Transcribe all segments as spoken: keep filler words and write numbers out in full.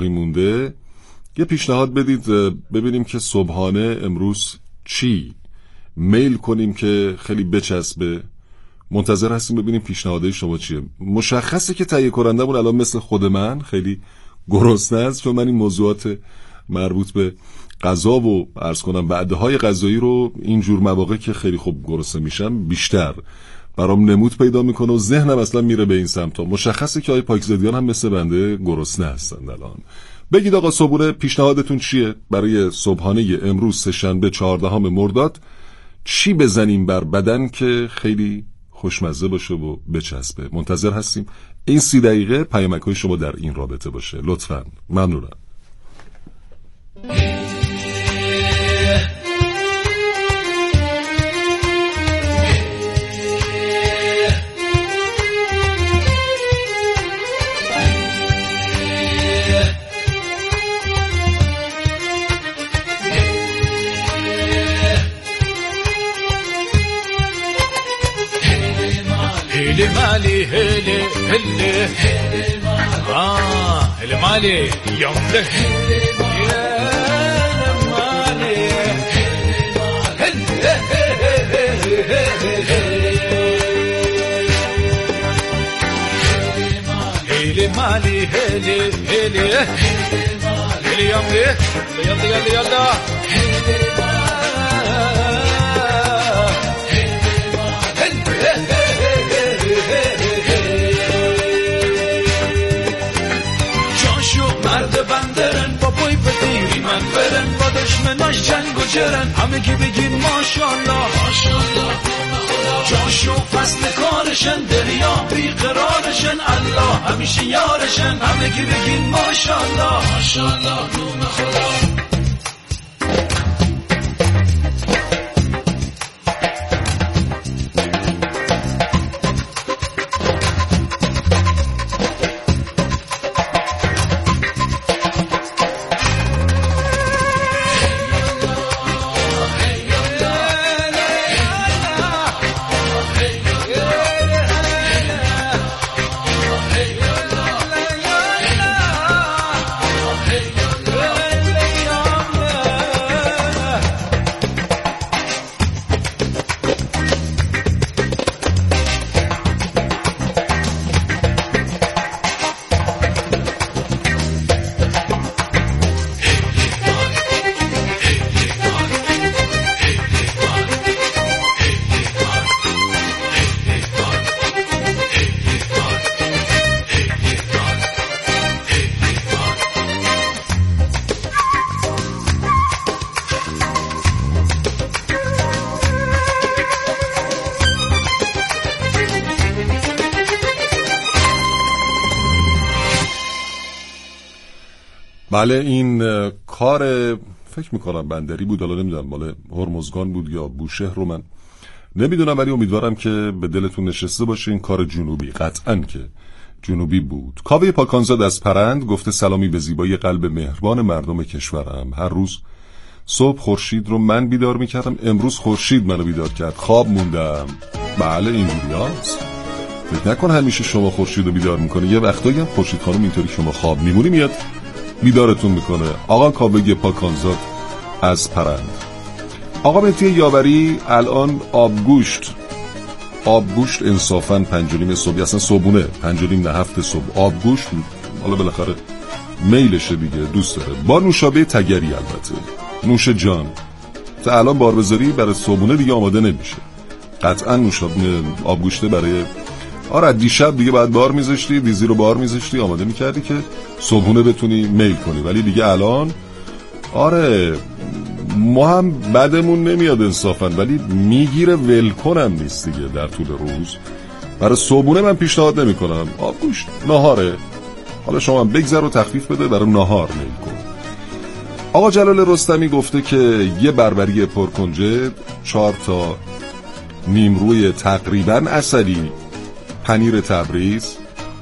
باقی مونده یه پیشنهاد بدید ببینیم که صبحانه امروز چی میل کنیم که خیلی بچسبه. منتظر هستیم ببینیم پیشنهادهای شما چیه. مشخصه که تهیه کنندمون الان مثل خود من خیلی گرسنه است، چون من این موضوعات مربوط به غذا و عرض کنم وعده‌های غذایی رو اینجور مواقع که خیلی خوب گرسنه میشم بیشتر برام نمود پیدا میکنه و ذهنم اصلا میره به این سمت. مشخصه که آقای پاکزادیان هم مثل بنده گرسنه هستند الان. بگید آقا صبحونه پیشنهادتون چیه برای صبحانه امروز سه‌شنبه چهاردهم مرداد؟ چی بزنیم بر بدن که خیلی خوشمزه باشه و بچسبه؟ منتظر هستیم این سی دقیقه پیامک‌های شما در این رابطه باشه لطفاً. ممنونم. هلي مالي هلي هلي آه هلي مالي يوم له يا مالي هلي مالي هلي هلي هلي يوم له يلا يلا يلا مرد بندرن با بوی بدیری من برن با دشمناش جنگ و جرن همه کی بگین ماشالله ماشالله جاشو فصل کارشن دریا بیقرارشن الله همیشه یارشن همه کی بگین ماشالله ماشالله نوم خدا. بله این کار فکر میکنم بندری بود، حالا نمیدونم مال هرمزگان بود یا بوشهر رو من نمیدونم، ولی امیدوارم که به دلتون نشسته باشه. این کار جنوبی قطعاً که جنوبی بود. کاوه پاکانزاد از پرند گفته سلامی به زیبایی قلب مهربان مردم کشورم. هر روز صبح خورشید رو من بیدار میکردم، امروز خورشید منو بیدار کرد، خواب موندم. بله اینجوری هست. فکر نکن همیشه شما خورشید رو بیدار میکنه، یه وقتایی هم خورشید خانم اینطوری شما خواب میمونی میاد بیدارتون میکنه. آقا کاوه پاکانزاد از پرند. آقا مهدی یاوری الان آبگوشت آبگوشت انصافاً پنج و نیم صبح، اصلا صبحونه پنج و نیم نه هفت صبح آبگوشت، حالا بالاخره میلشه دیگه، دوست داره، با نوشابه تگری البته، نوش جان. تا الان بار بذاری برای صبحونه دیگه آماده نمیشه، قطعاً نوشابه آبگوشته برای آره دیشب دیگه بعد بار میذاشتی، دیزی رو بار میذاشتی آماده میکردی که صبحونه بتونی میل کنی، ولی دیگه الان آره ما هم بدمون نمیاد انصافا، ولی میگیره ولکنم نیست دیگه در طول روز. برای صبحونه من پیشنهاد نمی کنم، آبگوشت ناهاره، حالا شما هم بگذر و تخفیف بده برای ناهار میل کن. آقا جلال رستمی گفته که یه بربری پرکنجه، چهار تا نیمروی تقریبا عسلی، پنیر تبریز،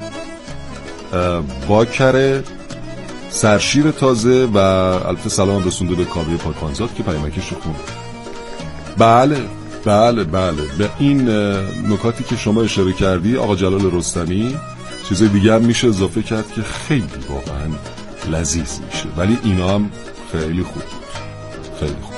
باکره، سرشیر تازه و البته سلام رسونده به کاوه پاکانزاد که پیامکش رو خوند. بله بله بله به این نکاتی که شما اشاره کردی آقا جلال رستمی چیز دیگه هم میشه اضافه کرد که خیلی واقعا لذیذ میشه. ولی اینا هم خیلی خوب خیلی خوب.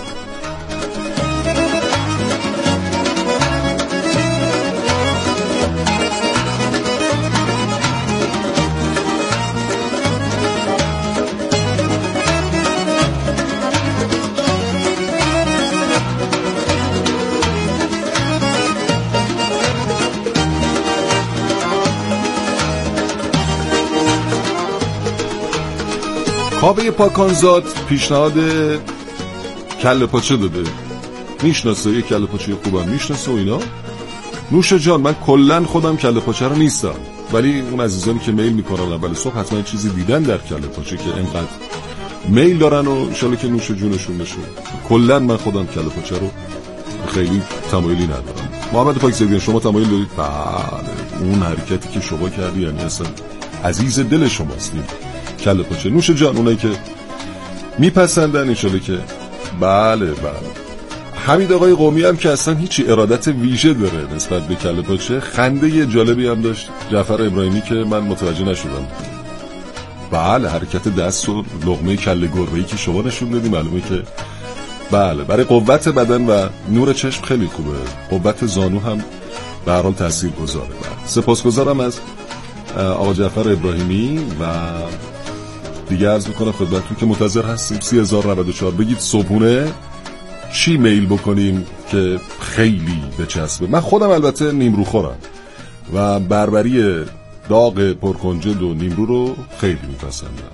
کاوه پاکانزاد پیشنهاد کله پاچه داده، میشناسه یه کله پاچه خوبم میشناسه و اینا. نوش جان من کلن خودم کله پاچه رو نیستم، ولی اون عزیزانی که میل میکنن اول صبح حتما چیزی دیدن در کله پاچه که اینقدر میل دارن و انشالله که نوش جونشون بشه. کلن من خودم کله پاچه رو خیلی تمایلی ندارم. محمد پاکزادیان شما تمایل دارید؟ بله، اون حرکتی که شما کردی یعنی اصلا عزیز دل شماست کله پاچه. نوش جان اونایی که میپسندن انشالله که بله بله. حمید آقای قومی هم که اصلا هیچی ارادت ویژه داره نسبت به کله پاچه. خنده یه جالبی هم داشت جعفر ابراهیمی که من متوجه نشدم. بله حرکت دست و لقمه کله گربه‌ای که شما نشون دادی معلومه که بله برای قوت بدن و نور چشم خیلی خوبه. قوت زانو هم به هر حال تاثیرگذاره. بله سپاسگزارم از آقا جعفر ابراهیمی و دیگه عرض میکنم خدمتتون که منتظر هستیم سی هزار و نود و چهار. بگید صبحونه چی میل بکنیم که خیلی بچسبه. من خودم البته نیمرو خورم و بربری داغ پرکنجد و نیمرو رو خیلی میپسندم.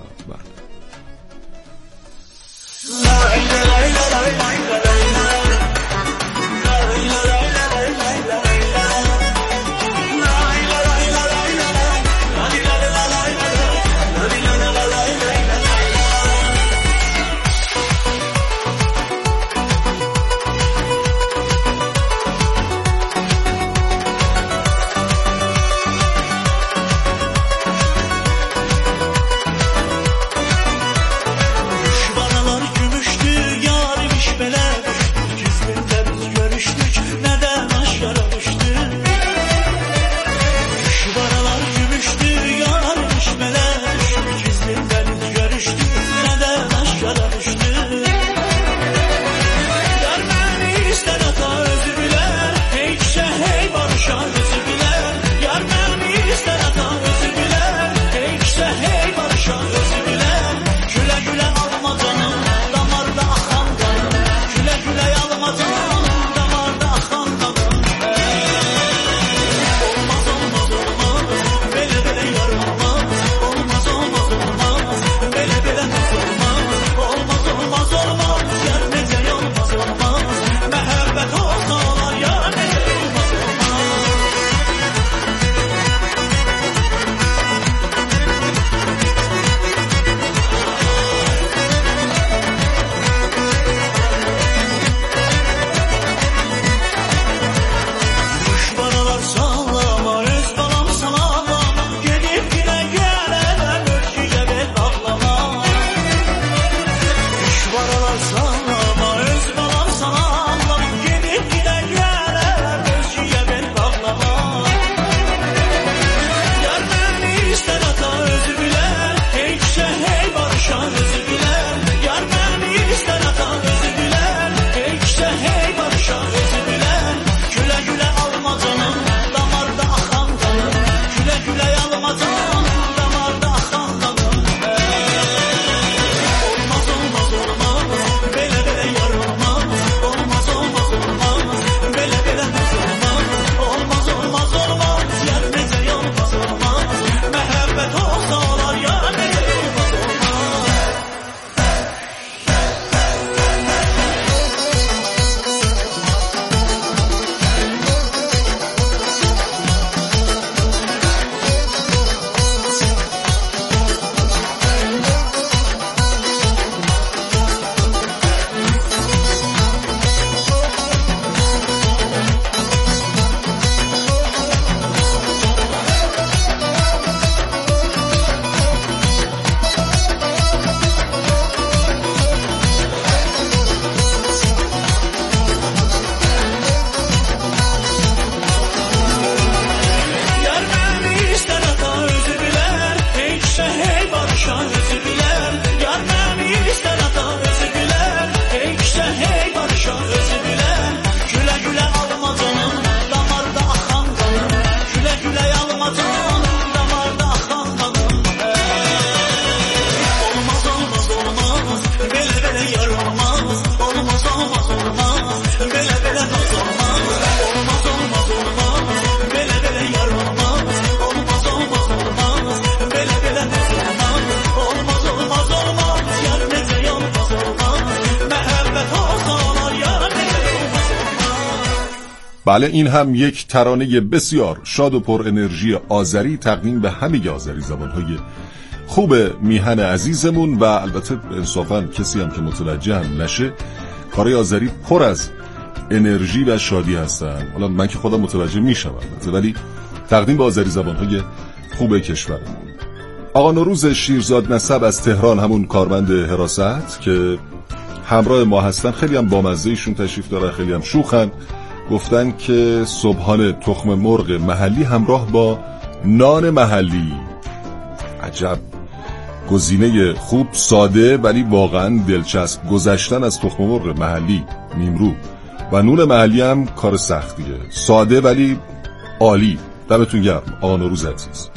بله، این هم یک ترانه بسیار شاد و پر انرژی آذری تقدیم به همه آذری زبانهای خوب میهن عزیزمون. و البته انصافا کسی هم که متوجه هم نشه، کارهای آذری پر از انرژی و شادی هستن. حالا من که خودم متوجه میشم البته، ولی تقدیم به آذری زبانهای خوب کشورمون. آقا نوروز شیرزاد نسب از تهران، همون کارمند حراست که همراه ما هستن، خیلی هم بامزه ایشون تشریف داره، خیلی هم شوخن. گفتن که صبحانه تخم مرغ محلی همراه با نان محلی. عجب گزینه خوب، ساده ولی واقعا دلچسب. گذشتن از تخم مرغ محلی نیمرو و نون محلی هم کار سختیه، ساده ولی عالی. دمتون گرم آقا نوروز عزیز.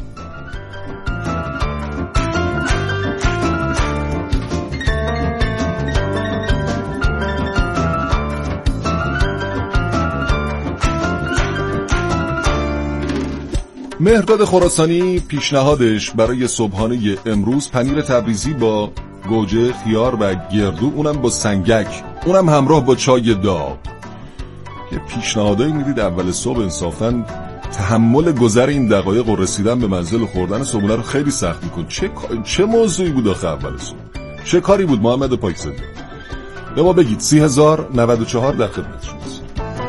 مهرداد خراسانی پیشنهادش برای صبحانه امروز پنیر تبریزی با گوجه، خیار و گردو، اونم با سنگک، اونم همراه با چای داغ. یه پیشنهادایی میدید اول صبح، انصافاً تحمل گذر این دقایق و رسیدن به منزل و خوردن صبحونه رو خیلی سخت میکن. چه چه موضوعی بود آخه اول صبح؟ چه کاری بود محمد پاکزاده؟ به ما بگید. سی هزار نود و چهار در خدمت شماست.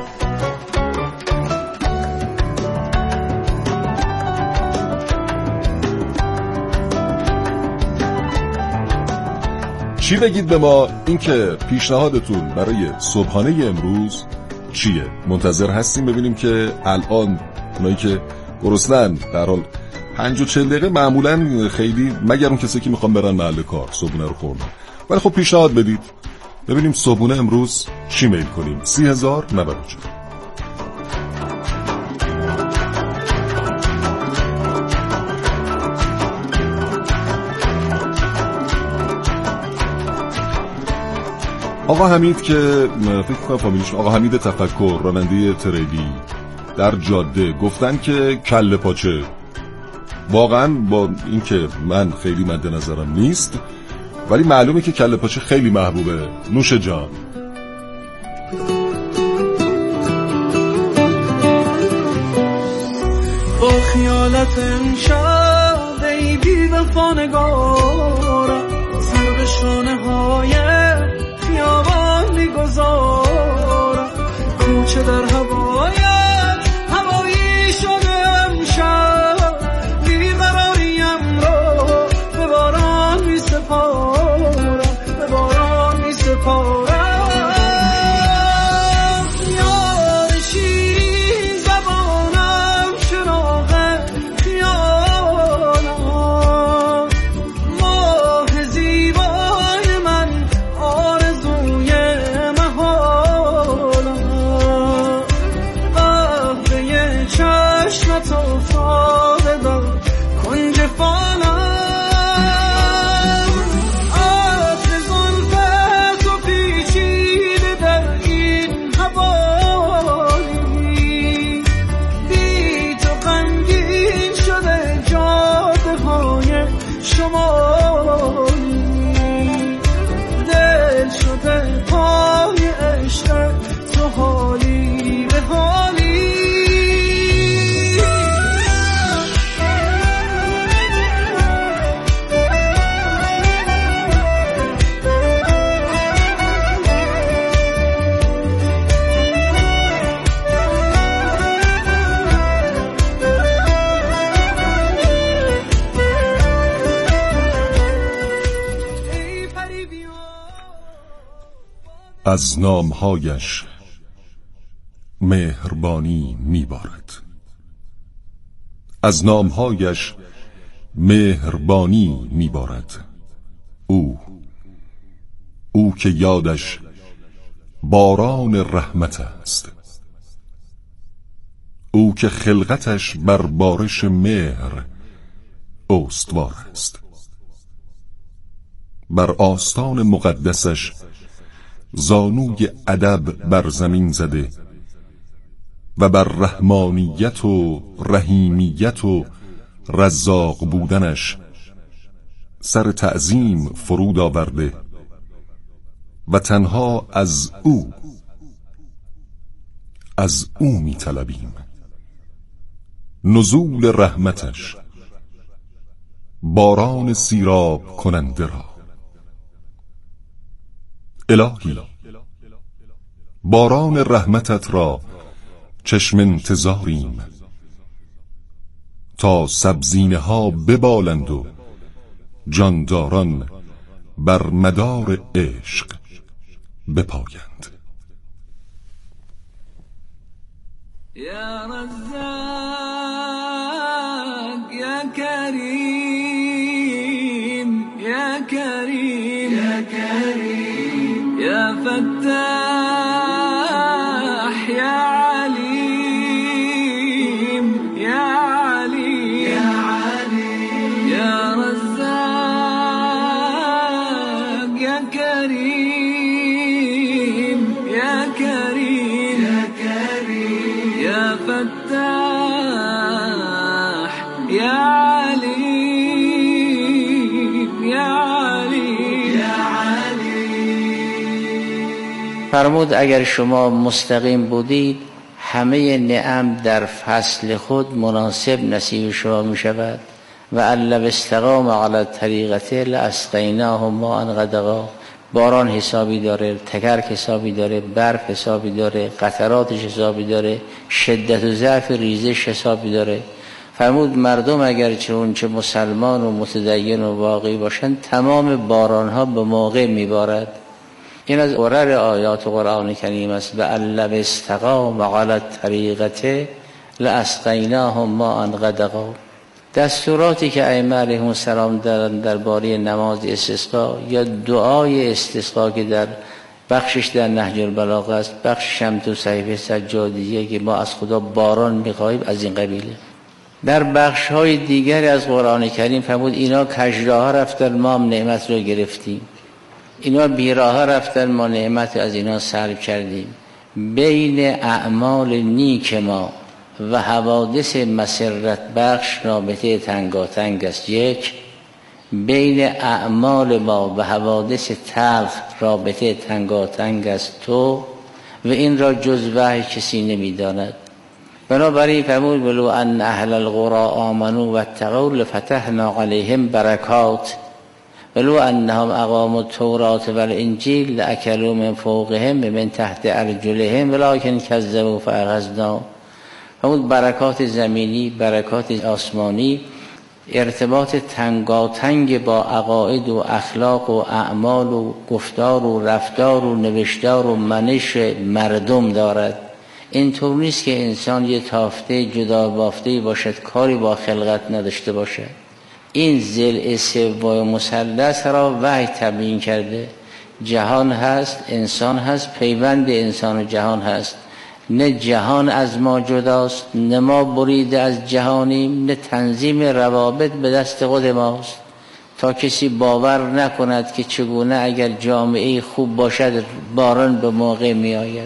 چی بگید به ما؟ اینکه پیشنهادتون برای صبحانه امروز چیه؟ منتظر هستیم ببینیم که الان اونایی که گرسنن در حال پنج و چهل دقیقه معمولا خیلی، مگر اون کسی که میخوان برن محل کار صبحونه رو خوردن، ولی خب پیشنهاد بدید ببینیم صبحونه امروز چی میل کنیم. سی هزار نود و چهار. آقا حمید که فکر کنم فامیلیش آقا حمید تفکر، راننده تریلی در جاده، گفتن که کله پاچه. واقعا با اینکه من خیلی مد نظرم نیست، ولی معلومه که کله پاچه خیلی محبوبه. نوش جان. با خیالت امشب ای بی وفا نگارم، سر به شانه های خیابان میگذارم، کوچه در هوایت هوایی شده امشب، بیقراریم رو به باران میسپارم، به باران میسپارم. یار شیرین زبانم، چراغ خیالم، ماه زیبای من، آرزوی محالم، قهوه چشمت افتاده در کنج فالم، عطر زلفت و پیچیده در این حوالی، بی تو غمگین شده جاده های شمالی، دل شده پای عشق تو حالی به حالی. ای پری بیا از نامهایش مهربانی میبارد، از نامهایش مهربانی میبارد. او او که یادش باران رحمت است، او که خلقتش بر بارش مهر استوار است، بر آستان مقدسش زانوی ادب بر زمین زده و بر رحمانیت و رحیمیت و رزاق بودنش سر تعظیم فرود آورده و تنها از او از او می طلبیم. نزول رحمتش، باران سیراب کننده را. الهی باران رحمتت را چشم انتظاریم، تا سبزینه ها ببالند و جانداران بر مدار عشق بپایند. یا رزاق یا کریم یا کریم یا کریم یا فتاح یا علیم یا علیم یا علیم یا رزاق یا کریم یا کریم یا کریم یا فتاح یا علیم یا علیم یا علیم. فرمود اگر شما مستقیم بودید همه نعم در فصل خود مناسب نصیب شما می شود. و الا استقام علی الطریقه لاسقیناهم ماء غدقا. باران حسابی داره، تکرک حسابی داره، برف حسابی داره، قطراتش حسابی داره، شدت و ضعف ریزش حسابی داره. فرمود مردم اگر چه اون چه مسلمان و متدین و واقعی باشند تمام باران ها به موقع میبارد. این از غرر آیات قرآن کریم است. و الا استقام علی الطریقه لاسقیناهم ماء غدقا. دستوراتی که ائمه علیهم السلام دارن درباره نماز استسقا یا دعای استسقا که در بخشش در نهج البلاغه است، بخشش هم تو صحیفه سجادیه که ما از خدا باران می‌خواهیم، از این قبیله. در بخش‌های دیگری از قرآن کریم فرمود اینا کژراه رفتن ما هم نعمت رو گرفتیم، اینا بیراه رفتن ما نعمت از اینا سلب کردیم. بین اعمال نیک ما و حوادث مسرت بخش رابطه تنگاتنگ است. یک، بین اعمال ما و حوادث تلخ رابطه تنگاتنگ است. تو و این را جز وحی کسی نمیداند. بنابراین فرمود ولو ان اهل القرى آمنوا واتقوا لفتحنا علیهم برکات ولو انهم اقاموا التوراة والانجیل لاکلوا من فوقهم من تحت ارجلهم ولکن کذبوا فاخذناهم. همون برکات زمینی، برکات آسمانی، ارتباط تنگاتنگ با عقاید و اخلاق و اعمال و گفتار و رفتار و نوشتار و منش مردم دارد. اینطور نیست که انسان یه تافته جدا بافته باشد، کاری با خلقت نداشته باشد. این ضلع سوم مثلث را وحی تبیین کرده. جهان هست، انسان هست، پیوند انسان و جهان هست. نه جهان از ما جداست، نه ما بریده از جهانیم، نه تنظیم روابط به دست خود ماست. تا کسی باور نکند که چگونه اگر جامعه خوب باشد باران به موقع می آید.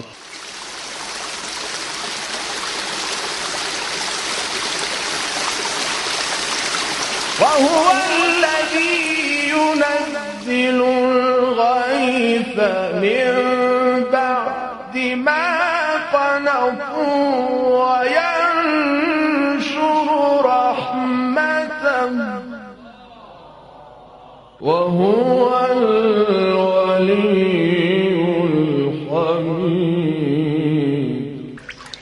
و هو الذی ينزل الغیث من بعد ما وینشر رحمته وهو الولی الحمید.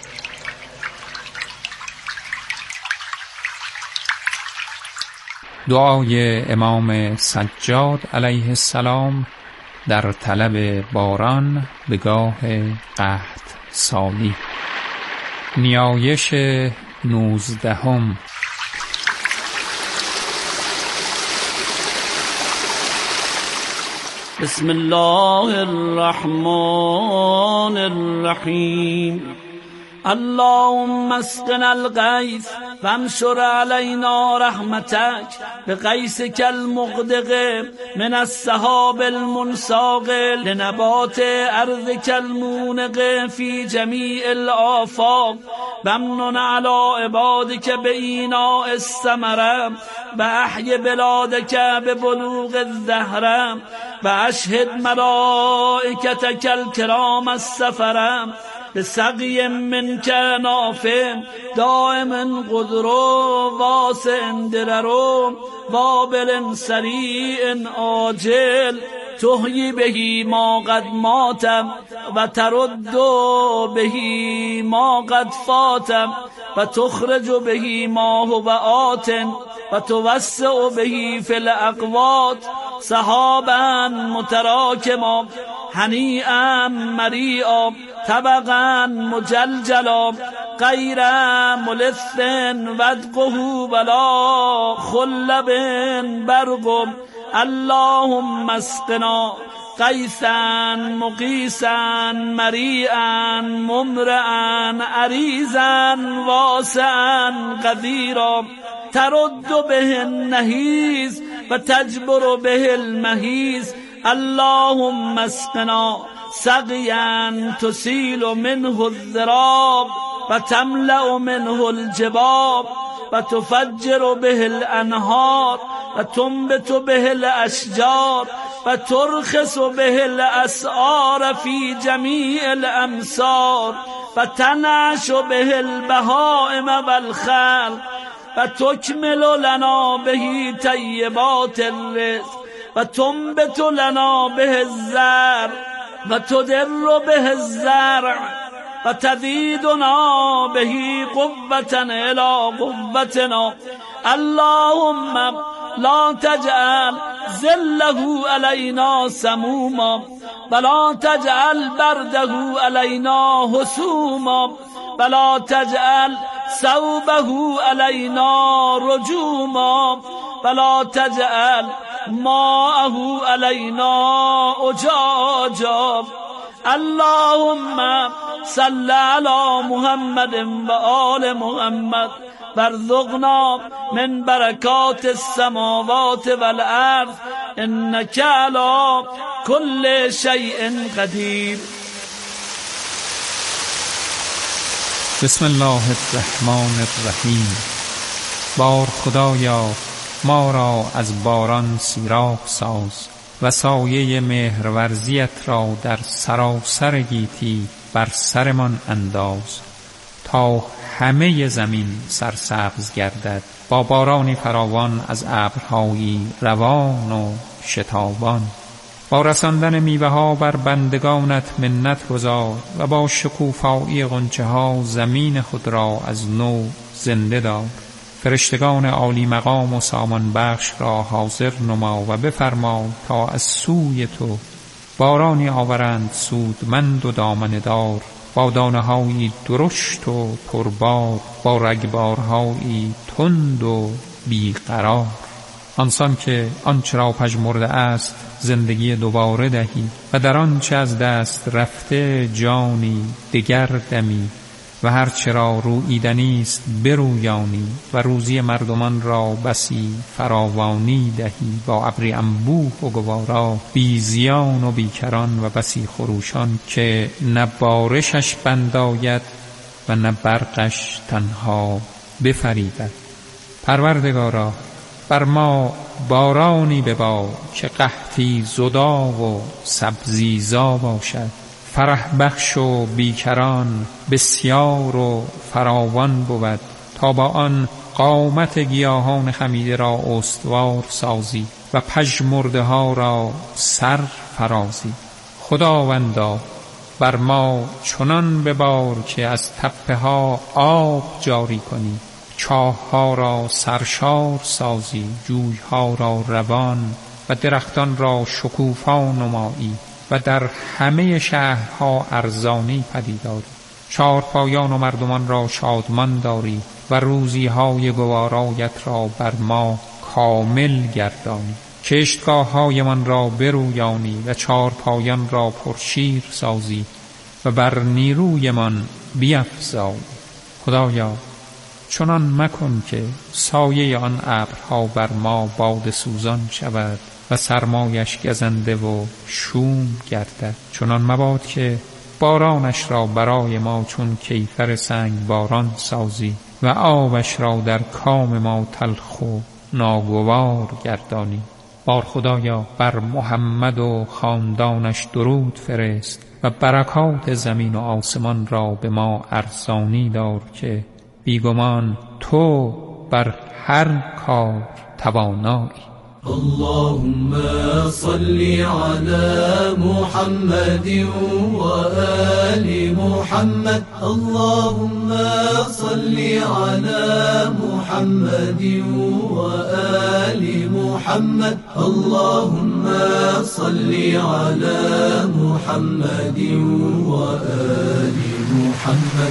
دعای امام سجاد علیه السلام در طلب باران به گاه قحط سالی. نیایش نوزدهم. بسم الله الرحمن الرحیم. اللهم اسقنا الغیث وانشر علینا رحمتک بغیثک المغدق من السحاب المنساقل لنبات ارضک المونق فی جمیع الآفاق بمنن علی عبادک بإیناء الثمره و احی بلادک ببلوغ الزهره و اشهد ملائکتک الکرام السفره به سقی من که نافع دائم قدر واسع درر وابل سریع عاجل تحیی بهی ما قد ماتم و ترد بهی ما قد فاتم و تخرج بهی ما هو آت و توسع بهی فی الاقوات سحابا متراکما هنیئا مریئا طبقا مجلجلا غیر ملث ودقه ولا خلب برق اللهم اسقنا غیثا مغیثا مریئا ممرئا عریضا واسعا قدیرا ترد به النحیز و تجبر به المحیز اللهم اسقنا سقیا تسیل منه الذراب و تملأ منه الجباب و تفجر به الانهار و تنبت به الاشجار و ترخص به الاسعار فی جمیع الامصار و تنعش به البهائم والخلق و تکمل لنا به طیبات الرزق و تنبت لنا به الزرع و تدر به الزرع و تزیدنا به قوة الى قوتنا اللهم لا تجعل ظله علینا سموما ولا تجعل برده علینا حسوما ولا تجعل ثوبه علینا رجوما ولا تجعل ماءه علینا اجاجا اللهم صل علی محمد و آل محمد وارزقنا من برکات السماوات والارض انک علی کل شیء قدیر. بسم الله الرحمن الرحیم. بار خدایا ما را از باران سیراب ساز و سایه مهرورزیت را در سراسر گیتی بر سرمان انداز تا همه زمین سرسبز گردد با بارانی فراوان از ابرهایی روان و شتابان. با رساندن میوه ها بر بندگانت منت گذار و با شکوفایی غنچه ها زمین خود را از نو زنده دار. فرشتگان عالی مقام و سامان بخش را حاضر نما و بفرما تا از سوی تو بارانی آورند سودمند و دامنه دار با دانه هایی درشت و پربار با رگبارهایی تند و بیقرار. آنسان که آنچه را پژمرده است زندگی دوباره دهی و در آنچه از دست رفته جانی دگر دمی و هر چه را روییدنی است برویانی و روزی مردمان را بسی فراوانی دهی با ابری انبوه و گوارا بی زیان و بیکران و بسی خروشان که نه بارشش بند آید و نه برقش تنها بفریبد. پروردگارا بر ما بارانی ببار که قحطی زدا و سبزیزا باشد، فرح بخش و بیکران بسیار و فراوان بود تا با آن قامت گیاهان خمیده را استوار سازی و پژمرده ها را سر فرازی. خداوندا بر ما چنان ببار که از تپه ها آب جاری کنی، چاه ها را سرشار سازی، جوی ها را روان و درختان را شکوفا نمایی و در همه شهرها ارزانی پدیداری. چارپایان و مردمان را شادمان داری و روزی های گوارایت را بر ما کامل گردانی. کشتگاه های من را برویانی و چارپایان را پرشیر سازی و بر نیروی من بیفزایی. خدایا چنان مکن که سایه آن ابرها بر ما باد سوزان شود و سرمایش گزنده و شوم گردد. چنان مباد که بارانش را برای ما چون کیفر سنگ باران سازی و آبش را در کام ما تلخ و ناگوار گردانی. بار خدایا بر محمد و خاندانش درود فرست و برکات زمین و آسمان را به ما ارزانی دار که بیگمان تو بر هر کار توانایی. اللهم صل على محمد وآل محمد اللهم صل على محمد وآل محمد اللهم صل على محمد وآل محمد.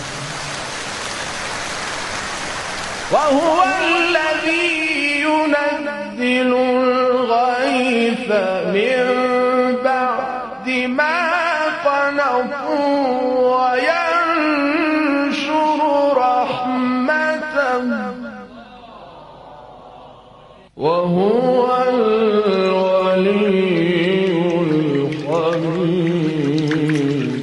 وهو الذي ينزل الغيث من بعد ما قنطوا وينشر رحمته وهو الولي الحميد.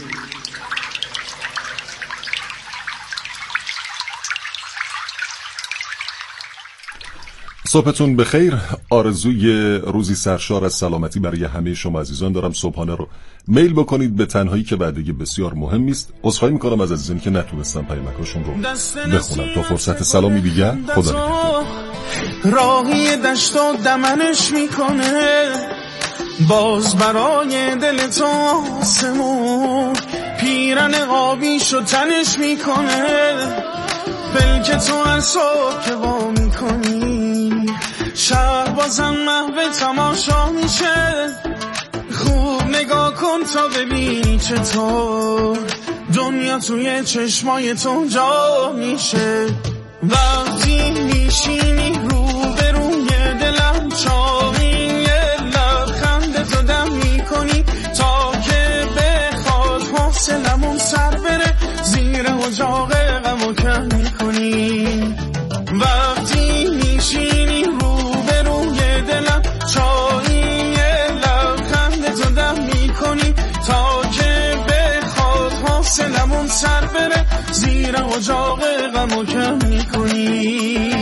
صبحتون بخیر. آرزوی روزی سرشار از سلامتی برای همه شما عزیزان دارم. صبحانه رو میل بکنید به تنهایی که بعدی بسیار مهمی است. عذرخواهی میکنم از عزیزانی که نتونستم پیامکاشون رو بخونم. تا فرصت سلامی دیگه خدا نگهدار. راهی دشت و دمنش میکنه باز برای دل تو آسمون پیرن قابیش و تنش میکنه فلک تو هر صبح که وا میکنی شهر بازم محو تماشا میشه خوب نگاه کن تا ببینی چطور دنیا توی چشمای تو جا میشه وقتی میشینی رو به روی دلم چاقی یه لبخند تو دم میکنی تا که بخواد حوصلمون سر بره زیر اجاق غمو کم میکنی وقتی میشینی رو به روی دلم چاقی یه لبخند تو دم میکنی تا که بخواد حوصلمون سر بره زیر اجاق غمو کم میکنی.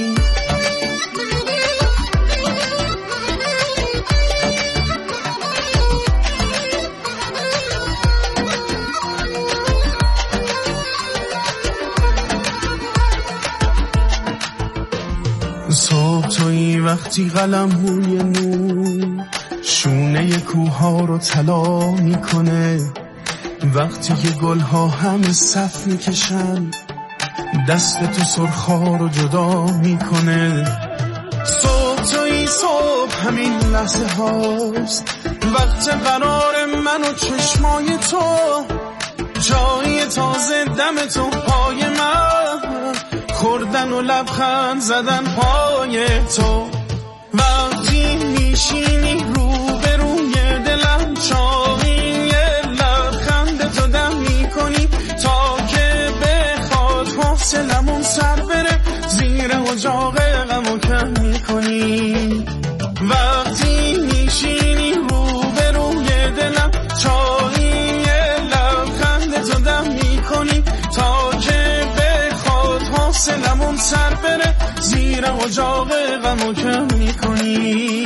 صبح توی وقتی قلم روی نور شونه کوها رو طلا میکنه وقتی که گلها همه صف میکشن دست تو سرخا رو جدا میکنه صبح توی صبح همین لحظه هاست وقت قرار من و چشمای تو جای تازه دم تو پای من خوردن و لبخند زدن پای تو وقتی میشینی رو به روی دلم چاقی یه لبخند تو دم میکنی تا که بخواد حوصلمون سر بره زیر اجاق غمو کم میکنی وقتی میشینی رو به روی دلم چاقی یه لبخند تو دم میکنی تا که بخواد حوصلمون سر بره زیر اجاق غمو کم میکنی.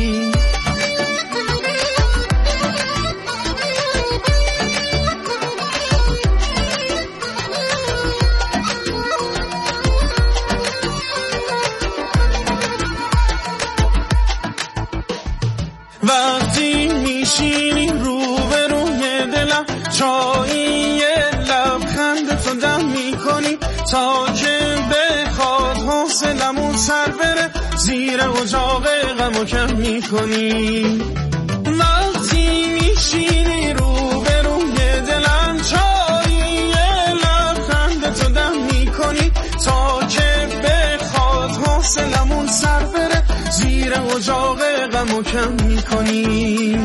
وقتی میشینی رو به روی دلم چایی یه لبخند تو دم میکنی تا که بخواد حوصلمون سر بره زیر اجاق غمو کم میکنی وقتی میشینی رو به روی دلم چایی یه لبخند تو دم میکنی تا که بخواد حوصلمون سر بره زیر اجاق غمو کم میکنی